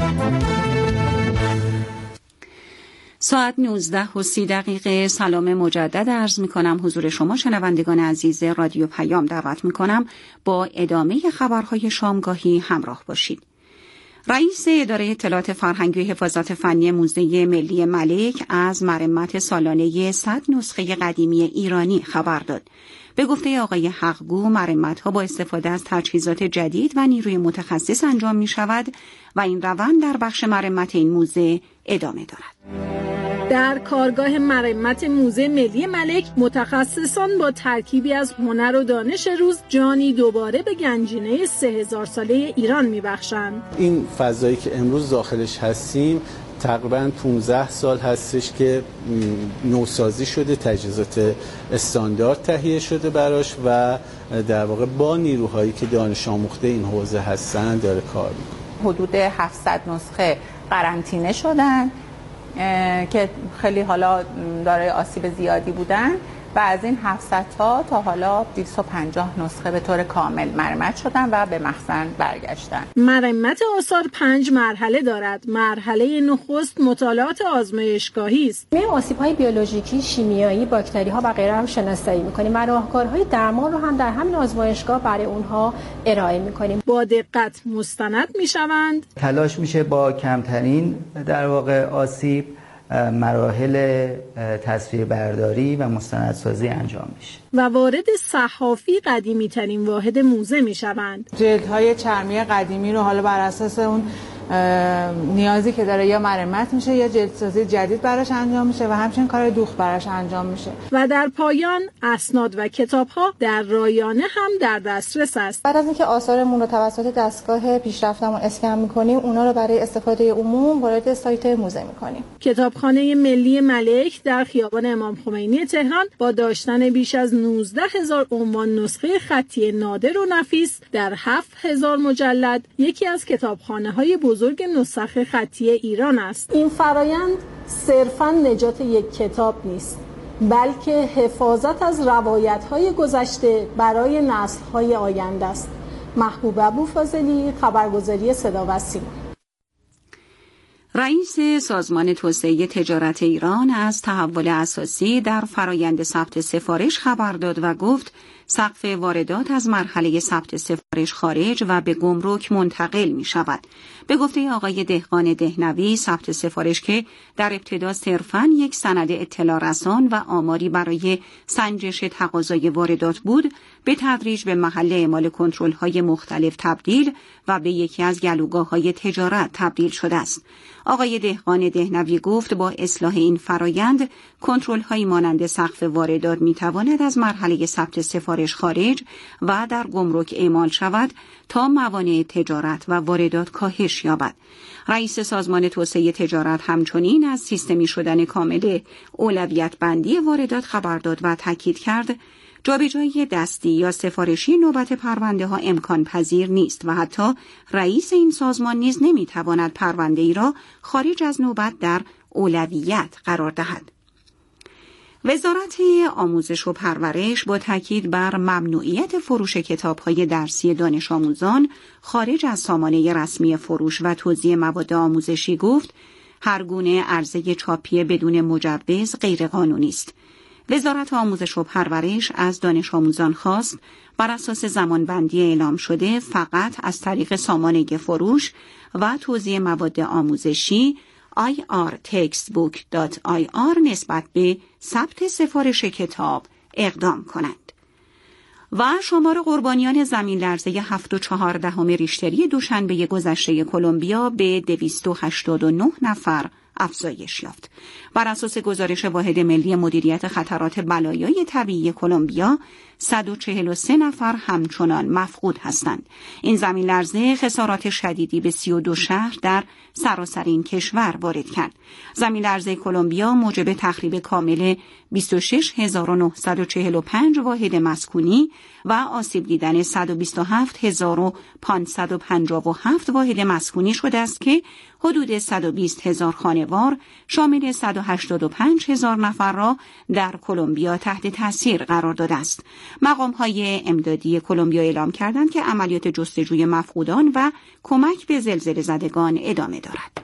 ساعت 19:30. سلام مجدد عرض می کنم حضور شما شنوندگان عزیز رادیو پیام. دعوت می کنم با ادامه خبرهای شامگاهی همراه باشید. رئیس اداره اطلاعات فرهنگی و حفاظت فنی موزه ملی ملک از مرمت سالانه 100 نسخه قدیمی ایرانی خبر داد. به گفته آقای حقگو، مرمت‌ها با استفاده از تجهیزات جدید و نیروی متخصص انجام می شود و این روند در بخش مرمت این موزه ادامه دارد. در کارگاه مرمت موزه ملی ملک، متخصصان با ترکیبی از هنر و دانش روز جانی دوباره به گنجینه 3000 ساله ایران می‌بخشند. این فضایی که امروز داخلش هستیم تقریباً 15 سال هستش که نوسازی شده، تجهیزات استاندارد تهیه شده براش و در واقع با نیروهایی که دانش آموخته این حوزه هستن داره کار میکنه. حدود 700 نسخه قرنطینه شدن که خیلی حالا دارای آسیب زیادی بودن و از این 700 تا حالا 250 نسخه به طور کامل مرمت شدن و به مخزن برگشتن. مرمت آثار 5 مرحله دارد. مرحله نخست مطالعات آزمایشگاهی است. ما آسیب‌های بیولوژیکی، شیمیایی، باکتری‌ها و غیره رو شناسایی می‌کنیم و راهکارهای درمان رو هم در همین آزمایشگاه برای اونها ارائه می‌کنیم. با دقت مستند می‌شوند. تلاش میشه با کمترین در واقع آسیب مراحل تصویربرداری و مستندسازی انجام میشه و وارد صحافی قدیمی ترین واحد موزه میشوند. جلدهای چرمی قدیمی رو حالا بر اساس اون نیازی که داره یا مرمت میشه یا جلدسازی جدید براش انجام میشه و همچنین کار دوخت براش انجام میشه. و در پایان اسناد و کتاب‌ها در رایانه هم در دسترس است. بعد از اینکه آثارمون رو توسط دستگاه پیشرفتمون اسکن می‌کنیم، اونا رو برای استفاده عموم وارد سایت موزه می‌کنیم. کتابخانه ملی ملک در خیابان امام خمینی تهران با داشتن بیش از 19,000 عنوان نسخه خطی نادر و نفیس در 7,000 مجلد یکی از کتابخانه‌های بزرگ نسخ خطی ایران است. این فرایند صرفاً نجات یک کتاب نیست، بلکه حفاظت از روایت‌های گذشته برای نسل‌های آینده است. محبوب ابوفاضلی، خبرگزاری صدا و سیما. رئیس سازمان توسعه تجارت ایران از تحول اساسی در فرایند ثبت سفارش خبر داد و گفت سقف واردات از مرحله ثبت سفارش خارج و به گمرک منتقل می شود. به گفته آقای دهقان دهنوی، ثبت سفارش که در ابتدا صرفاً یک سند اطلاع رسان و آماری برای سنجش تقاضای واردات بود، به تدریج به محل اعمال کنترل‌های مختلف تبدیل و به یکی از گلوگاه‌های تجارت تبدیل شده است. آقای دهقان دهنوی گفت با اصلاح این فرایند کنترل‌هایی مانند سقف واردات می‌تواند از مرحله ثبت سفارش خارج و در گمرک اعمال شود تا موانع تجارت و واردات کاهش یابد. رئیس سازمان توسعه تجارت همچنین از سیستمی شدن کامل اولویت بندی واردات خبر داد و تاکید کرد جابجایی دستی یا سفارشی نوبت پرونده ها امکان پذیر نیست و حتی رئیس این سازمان نیز نمیتواند پرونده ای را خارج از نوبت در اولویت قرار دهد. وزارت آموزش و پرورش با تاکید بر ممنوعیت فروش کتاب‌های درسی دانش آموزان خارج از سامانه رسمی فروش و توزیع مواد آموزشی گفت هر گونه عرضه چاپی بدون مجوز غیرقانونی است. وزارت آموزش و پرورش از دانش آموزان خواست بر اساس زمانبندی اعلام شده فقط از طریق سامانه فروش و توزیع مواد آموزشی irtextbook.ir نسبت به ثبت سفارش کتاب اقدام کنند. و شمار قربانیان زمین لرزه 7.4 ریشتری دوشنبه گذشته کلمبیا به 289 نفر افزایش یافت. بر اساس گزارش واحد ملی مدیریت خطرات بلایای طبیعی کلمبیا 143 نفر همچنان مفقود هستند. این زمین لرزه خسارات شدیدی به 32 شهر در سراسر این کشور وارد کرد. زمین لرزه کلمبیا موجب تخریب کامل 26945 واحد مسکونی و آسیب دیدن 127557 واحد مسکونی شده است که حدود 120,000 خانوار شامل 185,000 نفر را در کلمبیا تحت تاثیر قرار داده است. مقام‌های امدادی کلمبیا اعلام کردند که عملیات جستجوی مفقودان و کمک به زلزله زدگان ادامه دارد.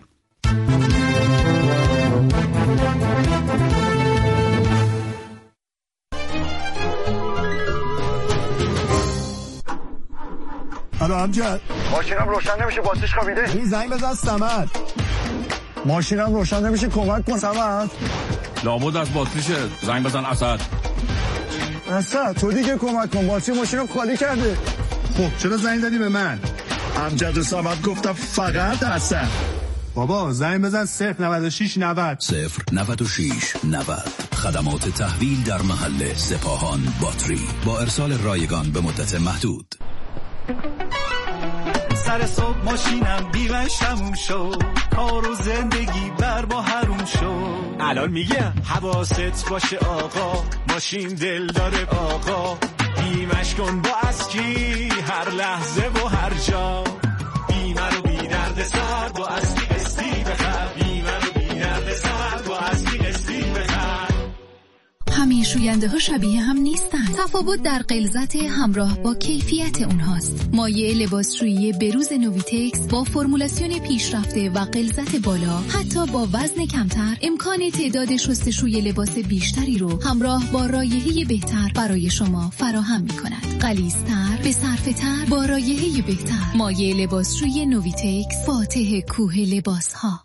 الو امجد، ماشینم روشن نمیشه، باتریش خوابیده. این زنگ بزن صمد. ماشینم روشن نمیشه، کمک کن صمد. لابد از باتریشه، زنگ بزن اسد. اسد تو دیگه کمک کن، باتری ماشینم خالی کرده. خب چرا زنگ زدی به من؟ امجد و صمد گفتم فقط اسد. بابا زنگ بزن 096 90 096 90. خدمات تحویل در محل سپاهان باتری با ارسال رایگان به مدت محدود. سر صبح ماشینم بیمش تموم شد، کار و زندگی بر با حروم شد. الان میگم حواست باشه آقا، ماشین دل داره آقا. بیمش کن با اسکی هر لحظه و هر جا. بیمه رو بی درد سر با اسکی قسطی بخر. بیمه رو بی درد سر با اسکی قسطی بخر. همه شوینده ها شبیه هم نیستن. تفاوت در غلظت همراه با کیفیت اونهاست. مایع لباسشویی بروز نویتکس با فرمولاسیون پیشرفته و غلظت بالا، حتی با وزن کمتر، امکان تعداد شستشوی لباس بیشتری رو همراه با رایحه بهتر برای شما فراهم می‌کند. غلیظ‌تر، به صرفه‌تر، با رایحه بهتر. مایع لباسشویی نویتکس، فاتح کوه لباس‌ها.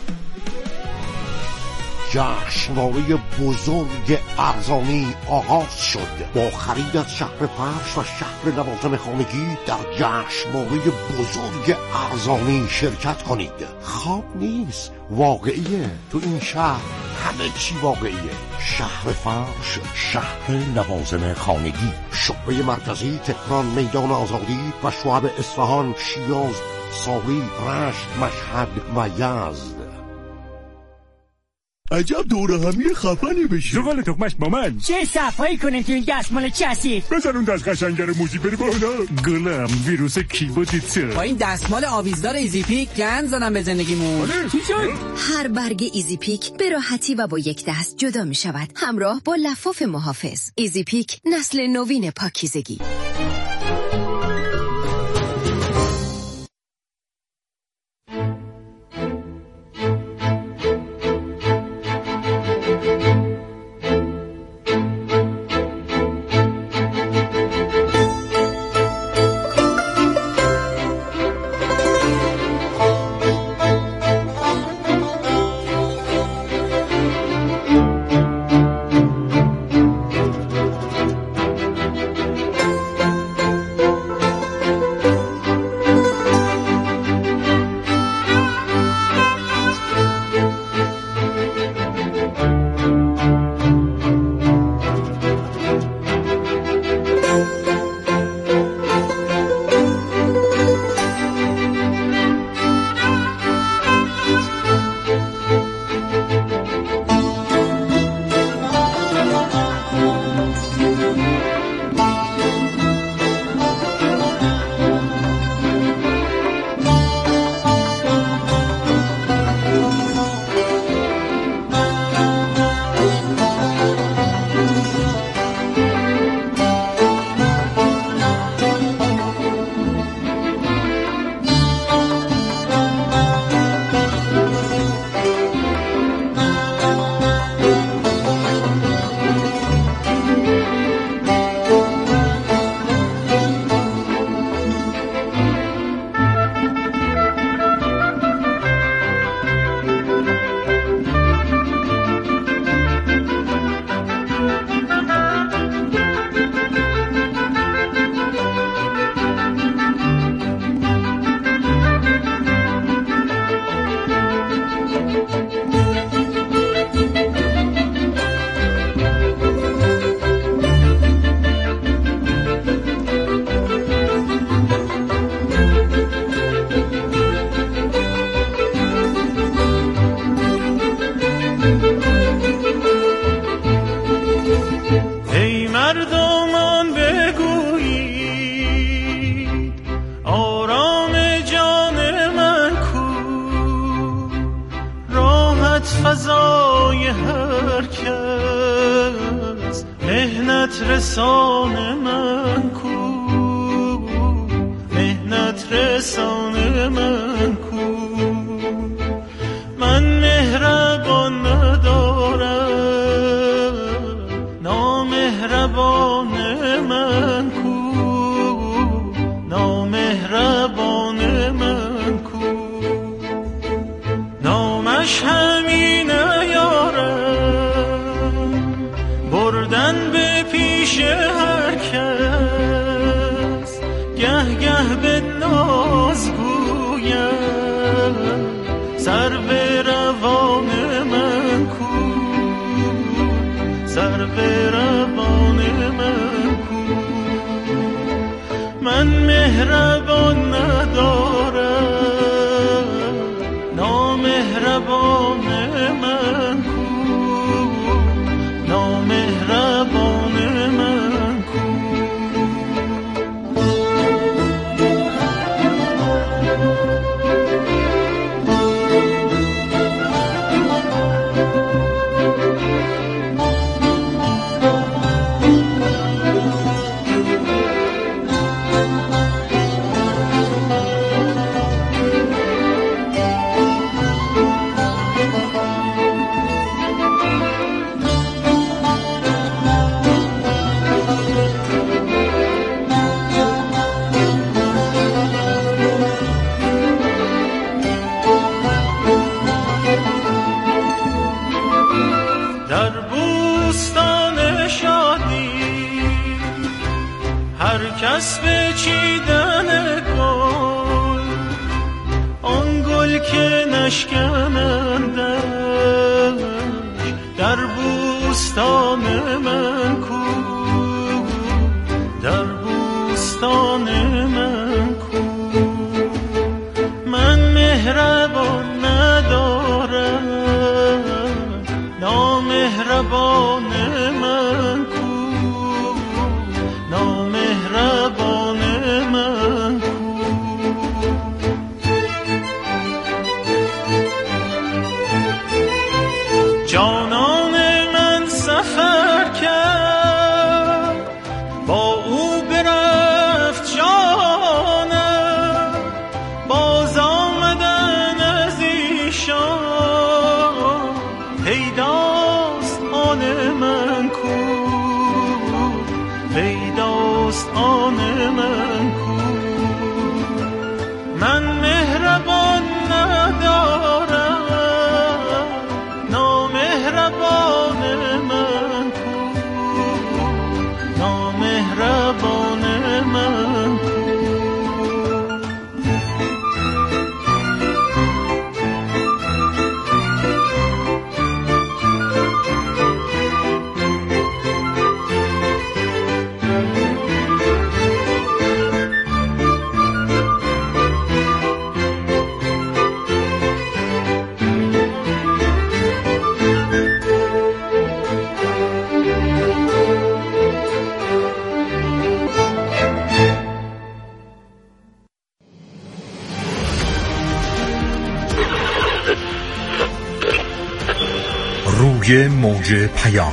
جشنواره بزرگ ارزانی آغاز شد. با خرید از شهر فرش و شهر لوازم خانگی در جشنواره بزرگ ارزانی شرکت کنید. خواب نیست، واقعیه. تو این شهر همه چی واقعیه. شهر فرش، شهر لوازم خانگی، شعبه مرکزی تهران، میدان آزادی و شعب اصفهان، شیراز، ساری، رشت، مشهد و یزد. عجب دوره همی خفنی بشه. زغال تخمش با من. چه صفایی کنیم تو این دستمال کثیف. بذار اون دست قشنگه موزی بری بالا. گلم ویروس کیبوتیته. با این دستمال آویزدار ایزی پیک گند زدم به زندگیمون. چی شد؟ هر برگ ایزی پیک به راحتی و با یک دست جدا می شود، همراه با لفاف محافظ. ایزی پیک، نسل نوین پاکیزگی. فضای هر کس باز مهنت رسان من کو، مهنت رسان من کو. من مهربان ندارم، نامهربان من کو، نامهربان من کو. نامش همینه یارم، بردن به پیش هر کس، گه گه به ناز گویم سر به روان من کو، سر به روان من کو. من مهربان ندارم، نامهربان من کو، نامهربان من کو. کس به چیدن گل، آن گل که نشکنندش در بوستان من کو، در بوستان من کو. من مهربان ندارم، نامهربان من کو، نامهربان من کو. جانان من سفر کرد، با او برفت جانم، باز آمدن از ایشان پیداست آن من کو، پیداست آن من کو. من مهربان ندارم، نامهربان من کو، نامهربان من کو. روی موج پیام.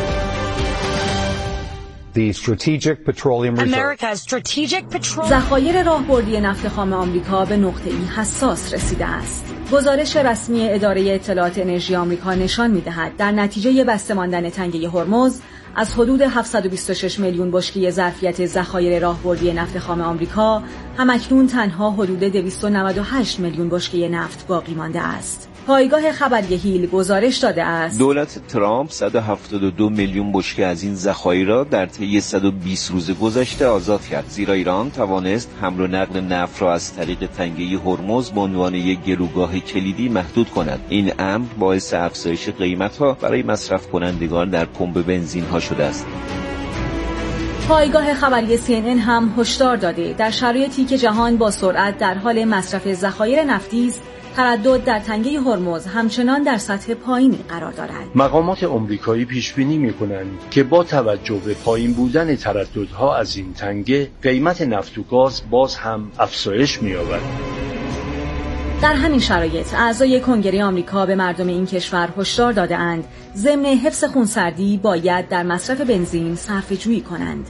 ذخایر راهبردی نفت خام آمریکا به نقطه‌ای حساس رسیده است. گزارش رسمی اداره اطلاعات انرژی آمریکا نشان می‌دهد در نتیجه بسته ماندن تنگه هرمز از حدود 726 میلیون بشکه ظرفیت ذخایر راهبردی نفت خام آمریکا همکنون تنها حدود 298 میلیون بشکه نفت باقی مانده است. پایگاه خبری هیل گزارش داده است دولت ترامپ 172 میلیون بشکه از این ذخایر را در طی 120 روز گذشته آزاد کرد، زیرا ایران توانست حمل و نقل نفت را از طریق تنگه هرمز به عنوان یک گروگاه کلیدی محدود کند. این امر باعث افزایش قیمت‌ها برای مصرف کنندگان در پمپ بنزین‌ها شده است. پایگاه خبری CNN هم هشدار داده در شرایطی که جهان با سرعت در حال مصرف ذخایر نفتی است، تردد در تنگه هرمز همچنان در سطح پایینی قرار دارد. مقامات آمریکایی پیش بینی می‌کنند که با توجه به پایین بودن ترددها از این تنگه، قیمت نفت و گاز باز هم افزایش می‌یابد. در همین شرایط اعضای کنگره آمریکا به مردم این کشور هشدار داده‌اند ضمن حفظ خونسردی باید در مصرف بنزین صرفه‌جویی کنند.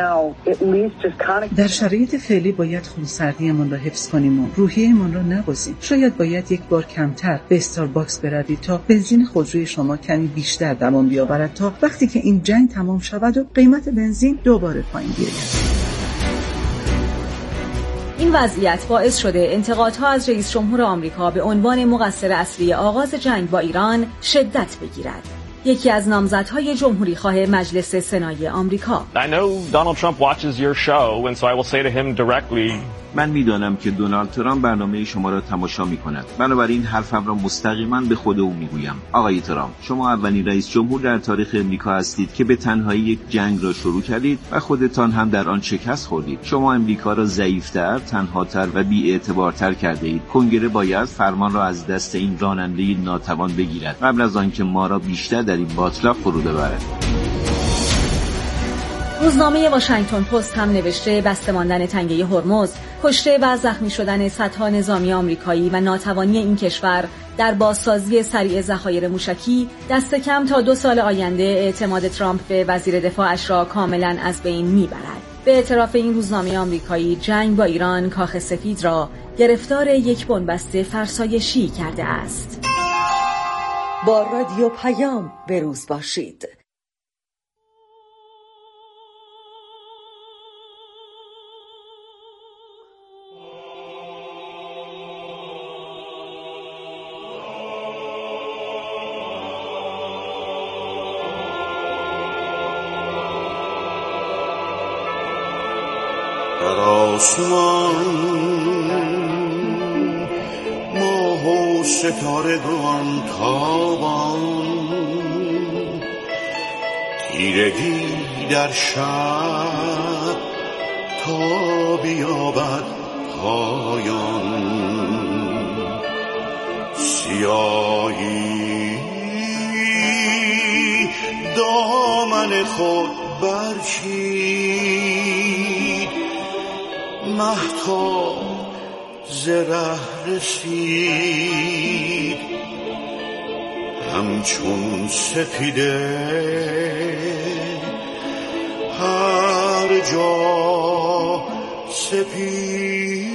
در شرایط فعلی باید خونسردیمان را حفظ کنیم و روحیه‌مان را نبازیم. شاید باید یک بار کمتر به استارباکس بروید تا بنزین خودروی شما کمی بیشتر دوام بیاورد تا وقتی که این جنگ تمام شود و قیمت بنزین دوباره پایین بیاید. این وضعیت باعث شده انتقادها از رئیس جمهور آمریکا به عنوان مقصر اصلی آغاز جنگ با ایران شدت بگیرد. یکی از نامزدهای جمهوری‌خواه مجلس سنای آمریکا. من میدانم که دونالد ترامپ برنامه شما را تماشا می‌کند. بنابراین حرفم را مستقیما به خود او میگویم. آقای ترامپ، شما اولین رئیس جمهور در تاریخ امریکا هستید که به تنهایی یک جنگ را شروع کردید و خودتان هم در آن شکست خوردید. شما امریکا را ضعیف‌تر، تنهاتر و بی‌اعتبارتر کرده اید. کنگره باید فرمان را از دست این راننده ناتوان بگیرد قبل از آنکه ما را بیشتر در این باطلاق فرو ببرد. روزنامه واشنگتن پست هم نوشته بسته ماندن تنگه هرمز، کشته و زخمی شدن صدها نظامی آمریکایی و ناتوانی این کشور در بازسازی سریع ذخایر موشکی دست کم تا 2 سال آینده اعتماد ترامپ به وزیر دفاعش را کاملا از بین میبرد. به اعتراف این روزنامه آمریکایی، جنگ با ایران کاخ سفید را گرفتار یک بنبست فرسایشی کرده است. با رادیو پیام به روز باشید. در آسمان ماه و ستارگان تابان، تیرگی در شب تا بیابد پایان، سیاهی دامن خود برچید، مهتاب ز ره رسید، همچون سپیده هر جا سپید.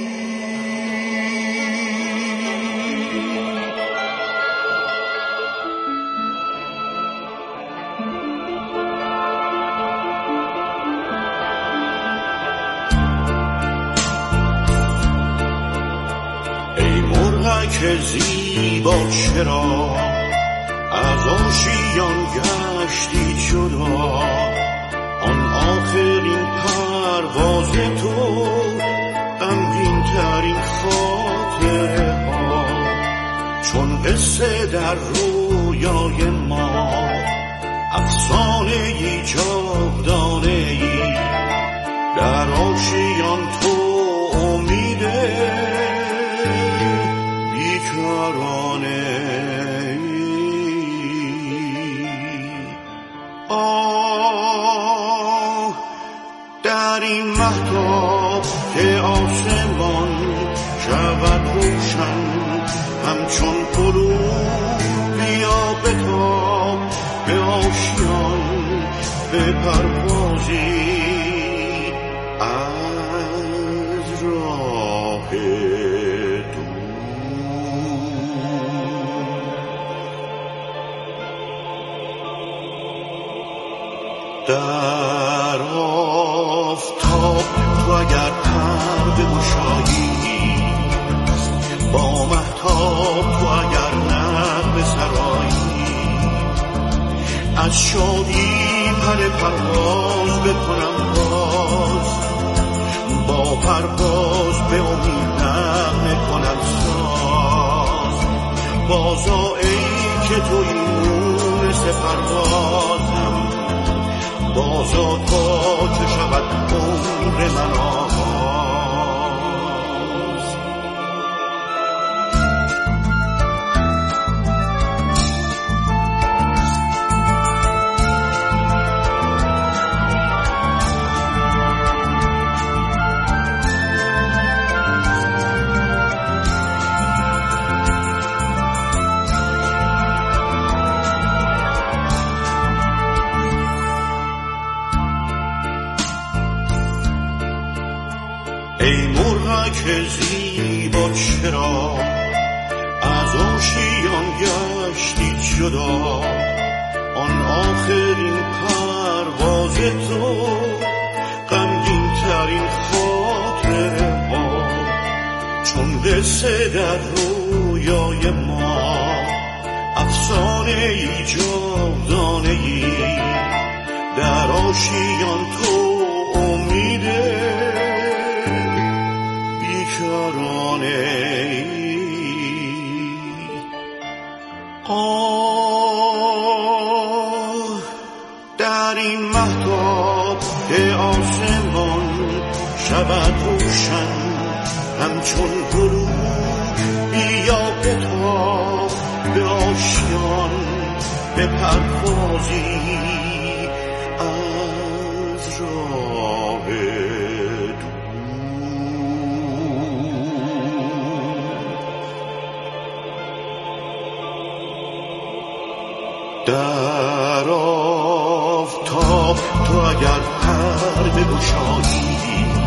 که زیبا چرا از آشیان گشتی جدا، آن آخرین پرواز تو غمگین ترین خاطره ها، چون قصه در رویای ما افسانه ای جاودانه ای، در آشیان تو امیده در این مهتاب که آسمان شود روشن، همچون غروب بیا بتاب به آشیان به پروازی از راه در آفتاب تو اگر پرده گشایی، با مهتاب تو اگر نغمه سرایی، از شادی پر پرواز بکنم باز، با پرواز به امید نغمه کنم ساز، بازا ای که توی نور سپروازم، بازا تا چه شود عمر من آغاز. که زیبا چرا از آشیان گشتی جدا، آن آخرین پرواز تو غمگین ترین خاطره ها، چون قصه در رویای ما افسانه ای جاودانه ای، در آشیان تو امیده بیکرانه ای. در این مهتاب آسمان شود روشن همچون غروب، بیا بتاب به آشیان به پروازی از راه در آفتاب تو اگر پر بگشایی،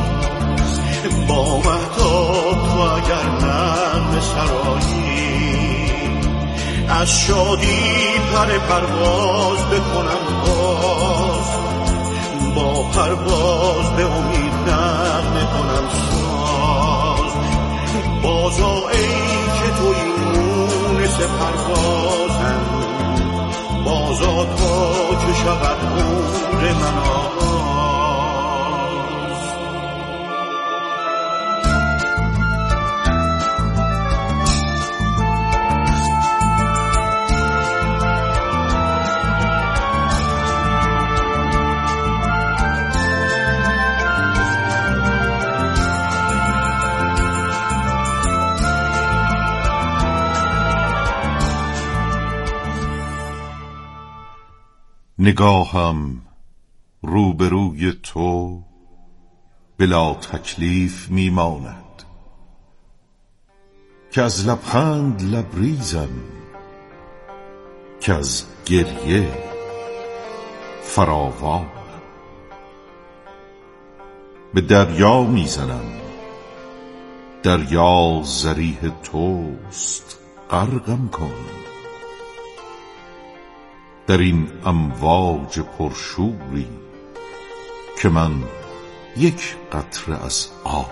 با مهتاب تو اگر نغمه سرایی، از شادی پرواز بکنم باز، با پرواز به امید نغمه کنم ساز. بازا ای که توی مونس پروازم، بازا تا که شود عمر من آغاز. نگاهم روبروی تو بلا تکلیف میماند، که از لبخند لبریزم، که از گریه فراوانم. به دریا میزنم، دریا ذریح توست، غرقم کن در این امواج پرشوری، که من یک قطره از آب.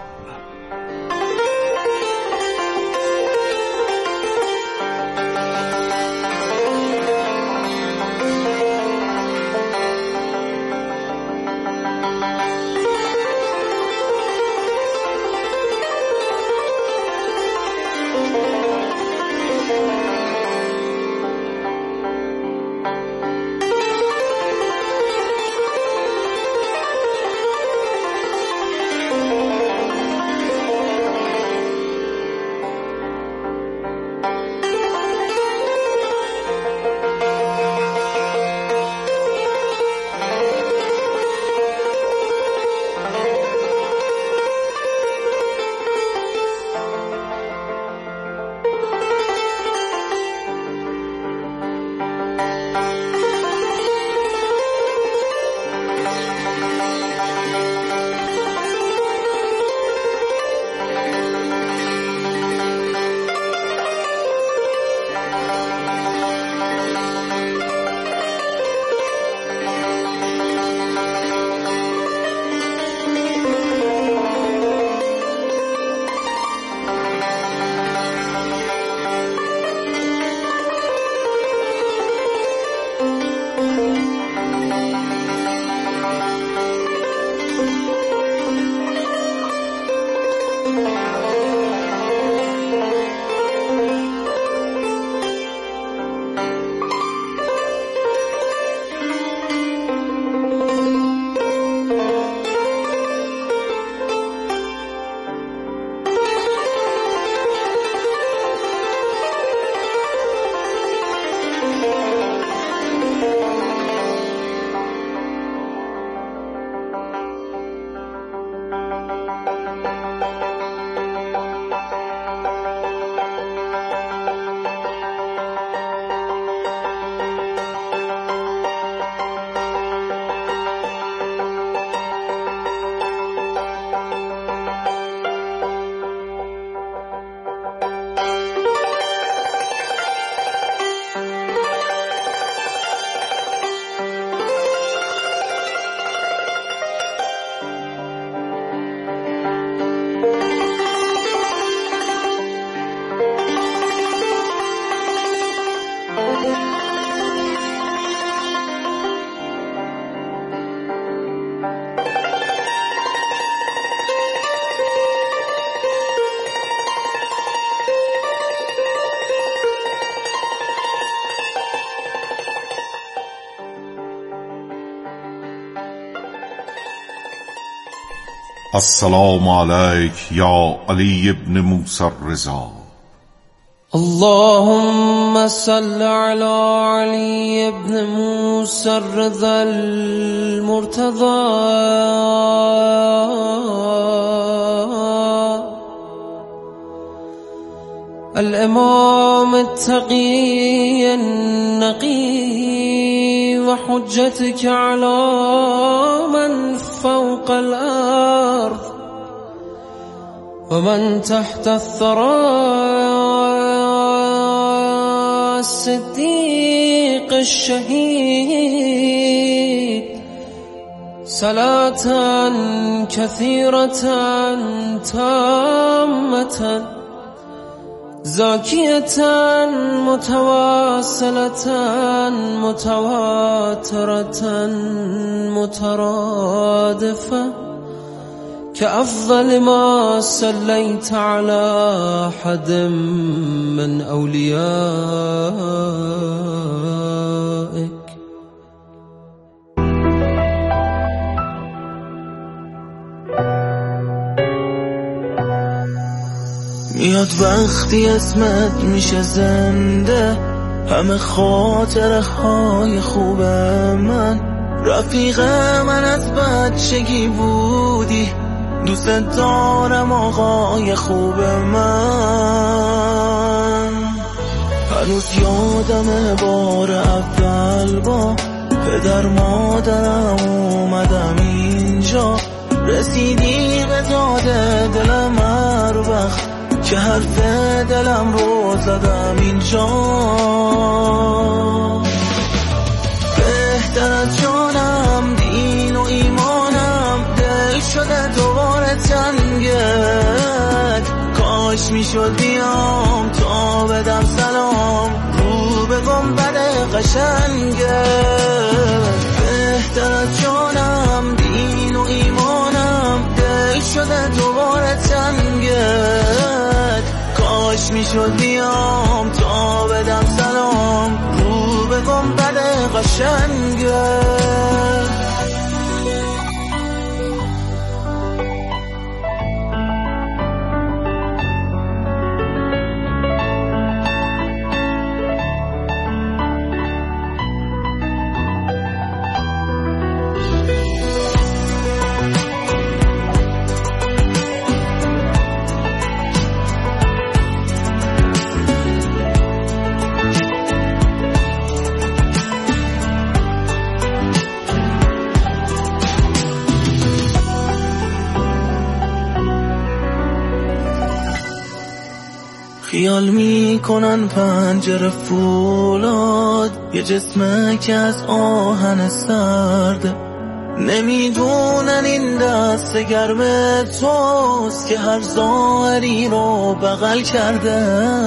السلام علیک یا علی ابن موسی الرضا. اللهم صل على علي ابن موسى الرضا المرتضى الإمام التقي النقي وحجتك على من فوق الأرض ومن تحت الثرى الصديق الشهيد صلاة كثيرة تامة زاكية متواصلة متواترة مترادفة كأفضل ما صليت على أحد من أوليائك. میاد وقتی اسمت میشه زنده، همه خاطره های خوب من، رفیق من از بچگی بودی، دوست دارم آقای خوب من. هنوز یادم بار اول با پدر مادرم اومدم اینجا، رسیدی به داده دلم هر وقت که حرف دلم رو زدم اینجا. بهتر از جانم دین و ایمانم دل شده دوباره تنگت، کاش میشد بیام تا بدم سلام رو به گنبد قشنگت. بهتر از جانم دین و ایمانم دل شده دوباره تنگت، کاش میشد بیام تا بدم سلام رو به گنبد قشنگت. خیال میکنن پنجره فولاد، یه جسمه که از آهن سرده، نمیدونن این دست گرم توست که هر ظاهری رو بغل کرده.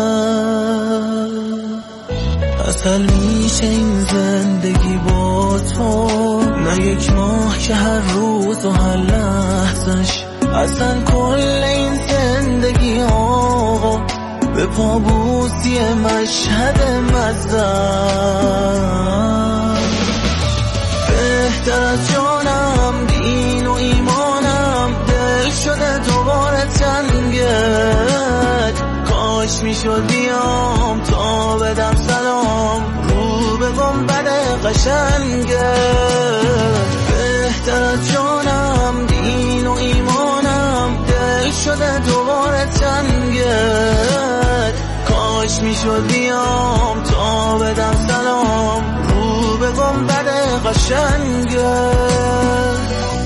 اصل میشه این زندگی با تو، نه یک ماه که هر روز و هر لحظش، اصلا کل این زندگی آقا به پابوسی مشهد مزن. بهتر از جانم دین و ایمانم دل شده دوباره تنگت، کاش میشد بیام تا بدم سلام رو به گنبد قشنگت. بهتر از جانم دین و ایمانم دل شده دوباره تنگت، کاش میشد بیام تا بدم سلام رو به گنبد قشنگت.